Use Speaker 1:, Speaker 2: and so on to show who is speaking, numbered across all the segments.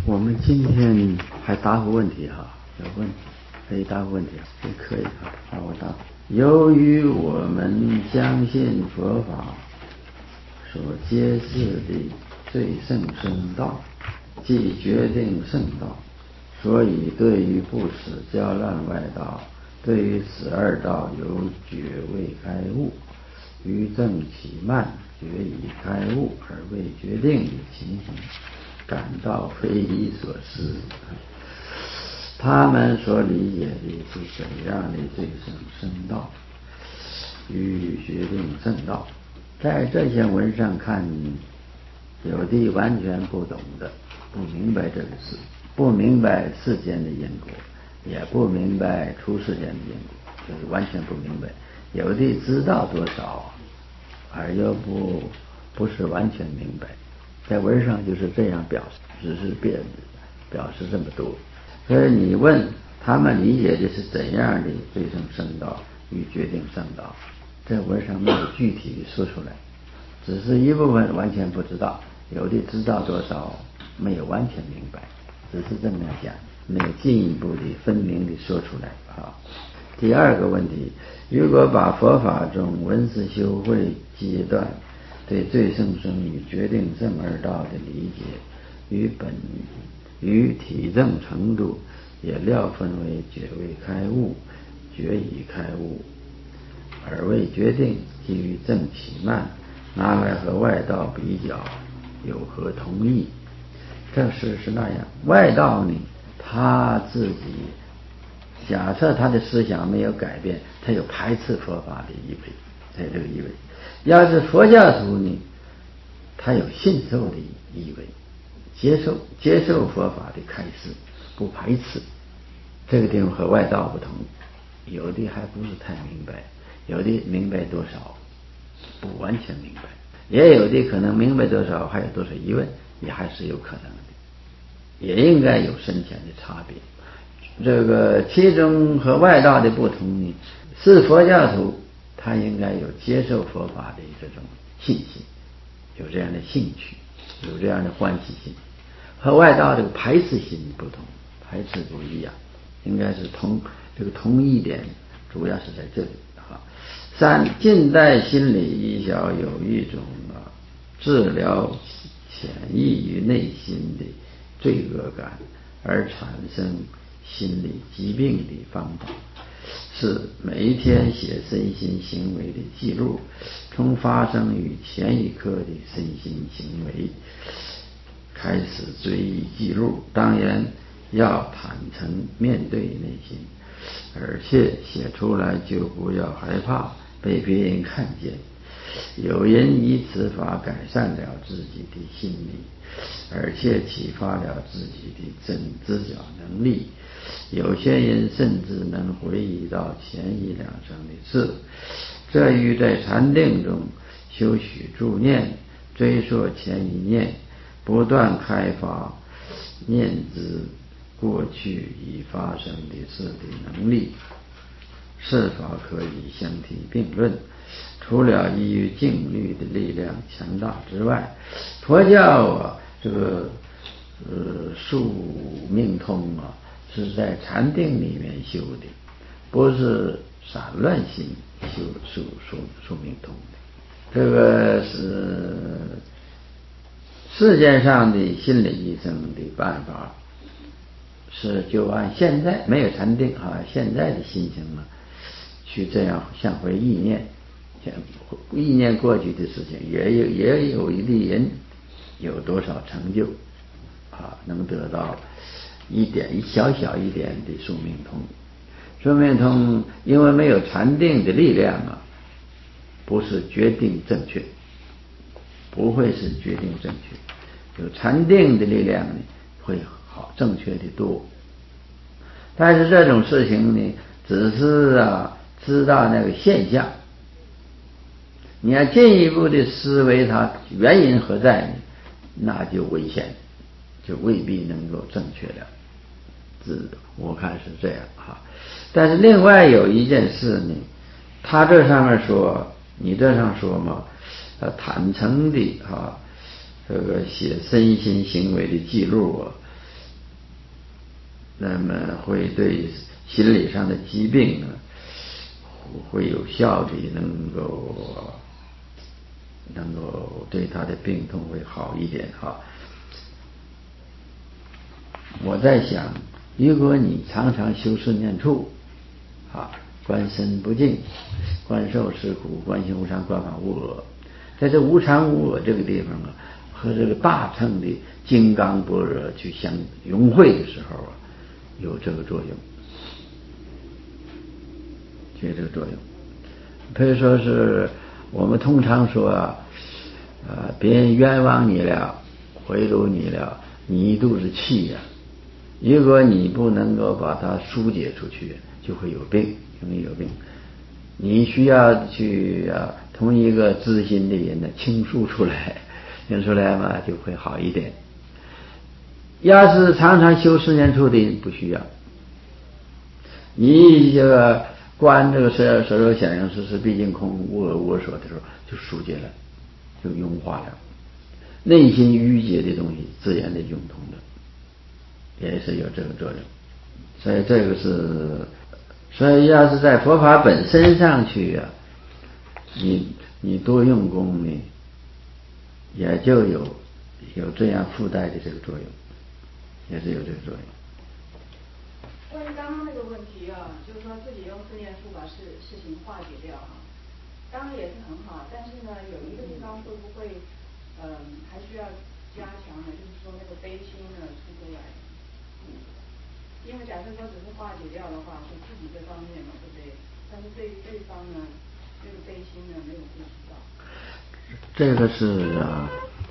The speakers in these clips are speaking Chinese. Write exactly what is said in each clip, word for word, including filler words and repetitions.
Speaker 1: 我们今天还答复问题哈，有问题可以答复问题，也可以哈。好，我答。由于我们相信佛法所揭示的最胜圣道，即决定圣道，所以对于不使交乱外道，对于此二道有觉未开悟，于正起慢，觉已开悟而未决定的情形，感到非夷所思。他们所理解的是怎样的最胜圣道与决定圣道？在这些文上看，有的完全不懂的，不明白这个事，不明白世间的因果，也不明白出世间的因果，就是完全不明白。有的知道多少，而又不不是完全明白。在文上就是这样表示，只是表表示这么多。所以你问他们理解的是怎样的最胜圣道与决定圣道，这文上没有具体的说出来，只是一部分完全不知道，有的知道多少没有完全明白，只是这么样讲，没有进一步的分明的说出来啊。第二个问题，如果把佛法中闻思修慧阶段对最胜圣与决定圣二道的理解与本与体证程度也料分为觉未开悟、觉已开悟而未决定，基于正起慢，拿来和外道比较有何同义？这事是那样，外道呢，他自己假设他的思想没有改变，他有排斥佛法的意味，在这个意味。要是佛教徒呢，他有信受的意味，接受接受佛法的开示，不排斥。这个地方和外道不同，有的还不是太明白，有的明白多少不完全明白，也有的可能明白多少还有多少疑问，也还是有可能的，也应该有深浅的差别。这个其中和外道的不同呢，是佛教徒他应该有接受佛法的这种信心，有这样的兴趣，有这样的欢喜心，和外道这个排斥心不同，排斥不一样，应该是同这个同一点，主要是在这里啊。三，近代心理医学有一种啊治疗潜抑于内心的罪恶感而产生心理疾病的方法，是每一天写身心行为的记录，从发生于前一刻的身心行为开始追忆记录，当然要坦诚面对内心，而且写出来就不要害怕被别人看见。有人以此法改善了自己的心理，而且启发了自己的真知觉能力，有些人甚至能回忆到前一两生的事，这与在禅定中修许助念，追溯前一念，不断开发念知过去已发生的事的能力，是否可以相提并论。除了依于静虑的力量强大之外，佛教啊这个呃宿命通啊是在禅定里面修的，不是散乱心修宿宿宿命通的。这个是世界上的心理医生的办法，是就按现在没有禅定啊，现在的心情呢，去这样向回意念，意念过去的事情，也有也有一例人有多少成就啊，能得到一点一小小一点的宿命通。宿命通因为没有禅定的力量啊，不是决定正确，不会是决定正确，有禅定的力量呢，会好正确的多。但是这种事情呢，只是啊知道那个现象，你要进一步的思维它原因何在呢，那就危险，就未必能够正确了。我看是这样哈。但是另外有一件事呢，他这上面说，你这上说嘛，呃，坦诚的啊，这个写身心行为的记录啊， 那么会对心理上的疾病呢，会有效的能够能够对他的病痛会好一点哈。我在想，如果你常常修四念处啊，观身不净，观受是苦，观行无常，观法无我，在这无常无我这个地方啊，和这个大乘的金刚般若去相融会的时候啊，有这个作用，有这个作用。可以说是我们通常说啊，呃，别人冤枉你了，贿赂你了，你一肚子气呀、啊，如果你不能够把它疏解出去，就会有病，容易有病。你需要去啊，同一个知心的人呢倾诉出来，倾出来嘛，就会好一点。要是常常修四念处的人不需要，你这个观这个色色受想行识是毕竟空，无我无所的时候，就疏解了，就融化了，内心郁结的东西自然的涌通了，也是有这个作用。所以这个是，所以要是在佛法本身上去啊，你你多用功呢，也就有有这样附带的这个作用，也是有这个作用。
Speaker 2: 关于刚刚那个问题啊，就是说自己用四念处把事事情化解掉啊，当然也是很好，但是呢，有一个地方会不会，嗯、呃，还需要加强呢？就是说那个悲心呢出不来，嗯，因为假设说只是化解掉的话，是自己这方面嘛，对不对？但是对于对方呢，这个悲心呢没有顾及到。
Speaker 1: 这个是啊，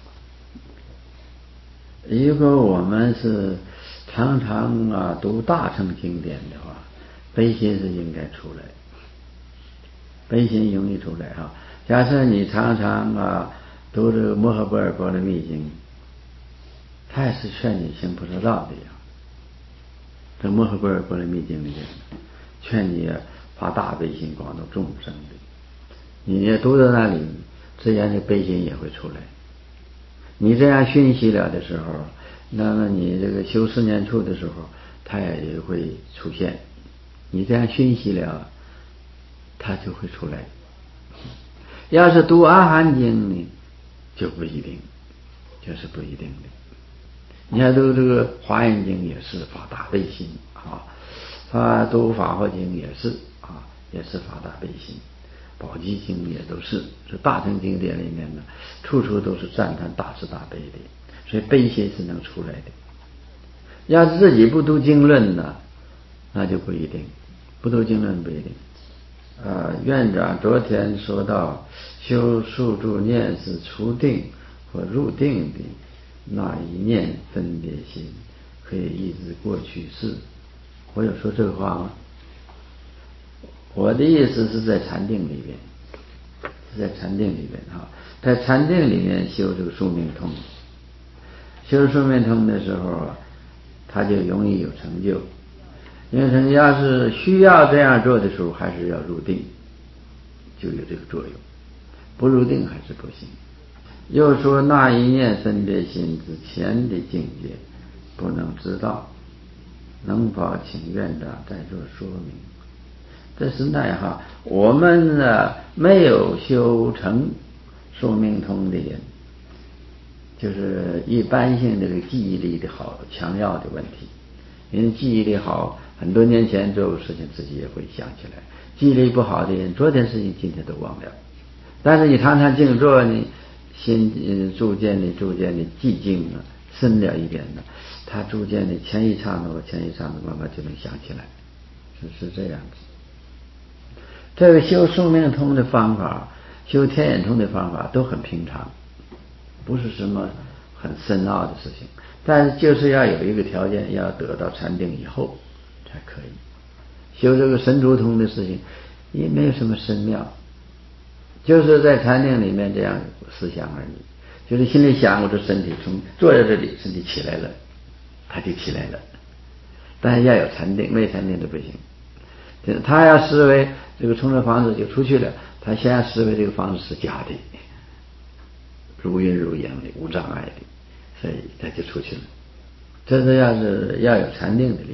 Speaker 1: 如果我们是常常啊读大乘经典的话，悲心是应该出来，悲心容易出来啊。假设你常常啊读这个摩诃般若波罗蜜经，他也是劝你行菩萨道的呀。这摩诃般若波罗蜜经里面劝你发大悲心广度众生的，你也读到那里，自然的悲心也会出来。你这样熏习了的时候，那么你这个修四念处的时候，它也会出现。你这样熏习了，它就会出来。要是读阿含经呢，就不一定，就是不一定的。你看读这个华严经也是发大悲心啊，发读法华经也是啊，也是发大悲心。宝积经也都是，这大乘经典里面呢，处处都是赞叹大慈大悲的，所以悲心是能出来的。要是自己不读经论呢，那就不一定，不读经论不一定。呃，院长昨天说到，修宿住念是出定或入定的那一念分别心，可以抑制过去式。我有说这个话吗？我的意思是在禅定里边，是在禅定里边哈，在禅定里面修这个宿命通，修宿命通的时候啊，他就容易有成就。因为成要是需要这样做的时候，还是要入定，就有这个作用。不入定还是不行。又说那一念分别心之前的境界不能知道，能否请院长再做说明？这是奈何我们呢没有修成宿命通的人，就是一般性这个记忆力的好强要的问题。因为记忆力好，很多年前做过事情自己也会想起来。记忆力不好的人，昨天事情今天都忘了。但是你常常静坐呢，心呃逐渐的逐渐的寂静了，深了一点了，他逐渐的前一刹那前一刹那慢慢就能想起来，是是这样子。这个修宿命通的方法，修天眼通的方法都很平常，不是什么很深奥的事情，但是就是要有一个条件，要得到禅定以后才可以。修这个神足通的事情也没有什么深妙，就是在禅定里面这样思想而已，就是心里想我的身体从坐在这里，身体起来了，它就起来了，但是要有禅定，没禅定都不行。他要思维这个从这房子就出去了，他先要思维这个房子是假的，如云如影的，无障碍的，所以他就出去了。这是要是要有禅定的力量。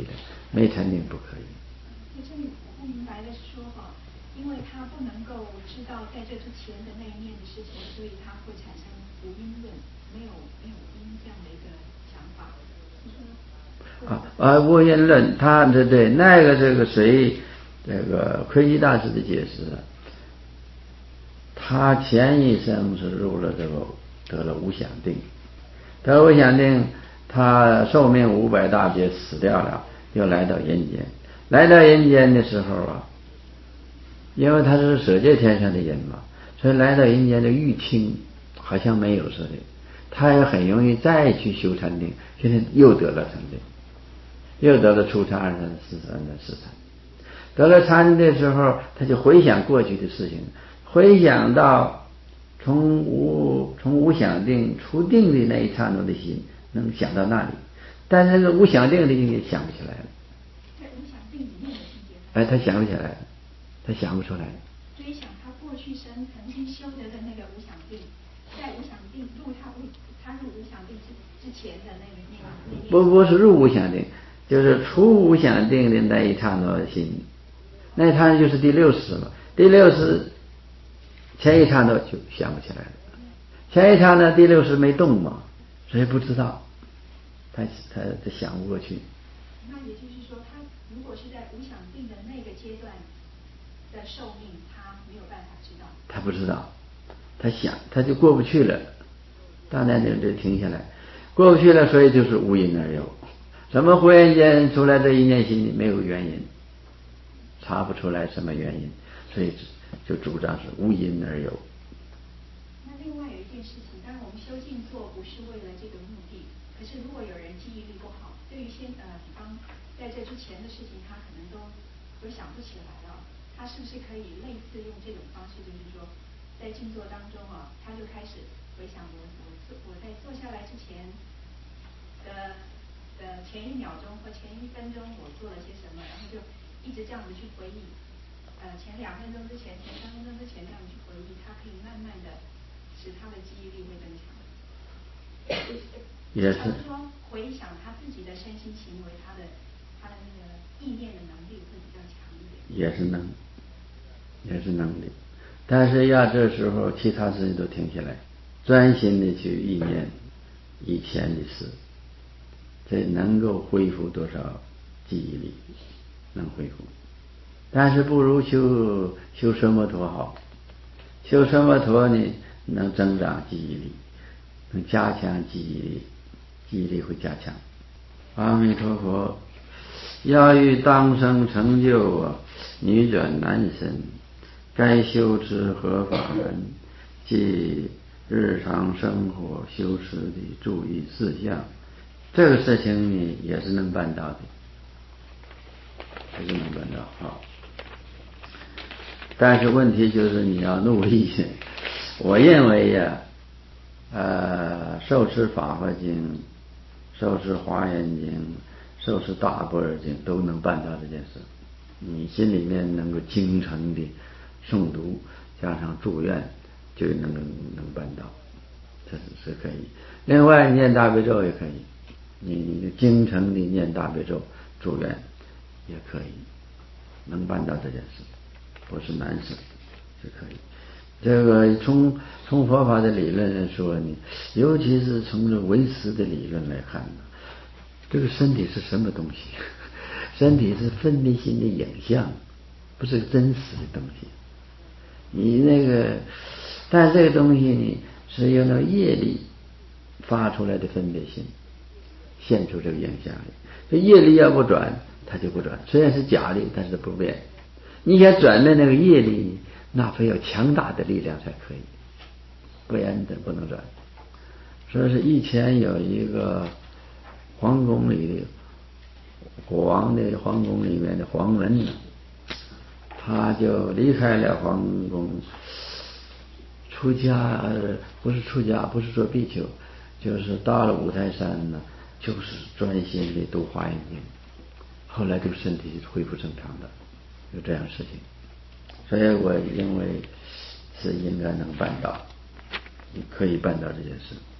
Speaker 1: 没禅定不可以。
Speaker 3: 在这里我不明白的是说哈，因为他不能够知道在这之前的那一面的事情，所以他会产生无因论，没有没有因这样的一个想法。
Speaker 1: 啊啊，无因论，他对对，那个这个谁，这个窥基大师的解释，他前一生是入了这个得了无想定，得了无想定，他寿命五百大劫死掉了，又来到人间。来到人间的时候啊，因为他是舍界天上的人嘛，所以来到人间的玉清好像没有似的，他也很容易再去修禅定，现在又得了禅定，又得了初禅、二禅、四禅的四禅。得了禅的时候，他就回想过去的事情，回想到从无从无想定出定的那一刹那的心，能想到那里，但是那个无想定的心也想不起来了。
Speaker 3: 在无想定里面的境界，
Speaker 1: 哎，他想不起来了，他想不出来。
Speaker 3: 追想他过去生曾经修得的那个无想定，在无想定入他入他入无想定之之前的那个那个那个。
Speaker 1: 不不是入无想定，就是出无想定的那一刹那的心，那一刹那就是第六识嘛。第六识前一刹那就想不起来了，前一刹那第六识没动嘛，所以不知道，他他他想不过去。
Speaker 3: 那也就是说，他如果是在无想定的那个阶段的寿命，他没有办法知道。
Speaker 1: 他不知道，他想他就过不去了，当然就就停下来，过不去了，所以就是无因而有。怎么忽然间出来这一念心没有原因，查不出来什么原因，所以就主张是无因而有。
Speaker 3: 那另外有一件事情，当然我们修静坐不是为了这个目的，可是如果有人记忆力不好，对于先呃比方在这之前的事情，他可能都都想不起来了，他是不是可以类似用这种方式，就是说在静坐当中啊，他就开始回想我我我在坐下来之前的的前一秒钟或前一分钟我做了些什么，然后就一直这样子去回忆，呃前两分钟之前前三分钟之前这样去回忆，他可以慢慢的使他的记忆力会增强。
Speaker 1: 也是
Speaker 3: 说回想他自己的身心行为，他的他的那个意念的能力会比较强一点。
Speaker 1: 也是能，也是能力，但是要这时候其他事情都停下来，专心的去意念以前的事，这能够恢复多少记忆力？能恢复，但是不如修修奢摩陀好。修奢摩陀呢，能增长记忆力，能加强记忆力，记忆力会加强。阿弥陀佛。要欲当生成就啊，女转男身，该修持何法门？即日常生活修持的注意事项。这个事情呢，也是能办到的，也是能办到。好，但是问题就是你要努力。我认为呀、啊，呃，受持法华经，受持华严经，受持大般若经，都能办到这件事。你心里面能够精诚的诵读，加上祝愿，就能能办到，这是是可以。另外念大悲咒也可以，你你精诚的念大悲咒祝愿也可以，能办到这件事，不是难事，是可以。这个从从佛法的理论来说呢，尤其是从这唯识的理论来看呢，这个身体是什么东西？身体是分别心的影像，不是真实的东西。你那个，但这个东西呢，是由那业力发出来的分别心现出这个影像来。这业力要不转，它就不转。虽然是假的，但是不变。你想转的那个业力，那非要强大的力量才可以，不然的不能转。所以是以前有一个皇宫里的国王的皇宫里面的皇文呢，他就离开了皇宫，出家，不是出家，不是做比丘，就是到了五台山呢，就是专心的读华严经，后来这个身体恢复正常的，有这样的事情。所以我认为是应该能办到，可以办到这件事。